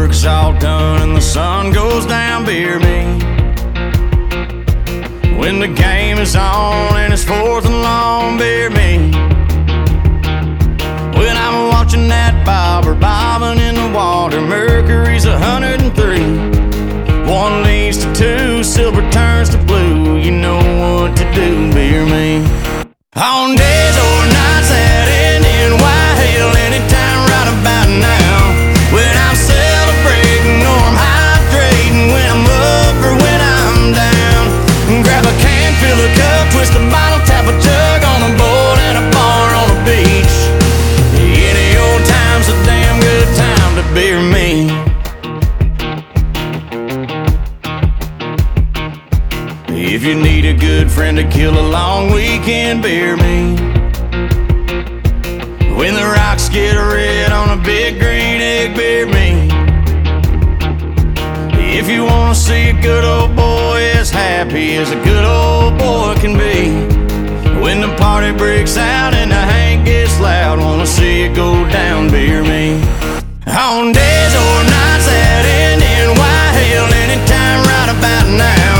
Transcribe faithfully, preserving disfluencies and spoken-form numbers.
work's all done and the sun goes down, beer me. When the game is on and it's fourth and long, beer me. When I'm watching that bobber bobbing in the water, Mercury's a hundred and three. One leads to two, silver turns to blue. You know what to do, beer me. On days or nights at Indian White Hill, anytime right about now. When I'm celebrating or I'm hydrating, when I'm up or when I'm down. Grab a can, fill a cup, twist a bottle, tap a jug on a board and a bar on a beach. Any old time's a damn good time to beer me. If you need a good friend to kill a long weekend, beer me. When the rocks get red on a big green egg, beer me. If you wanna see a good old boy as happy as a good old boy can be, when the party breaks out and the Hank gets loud, wanna see it go down, beer me. On days or nights at Indian White Hill, anytime right about now.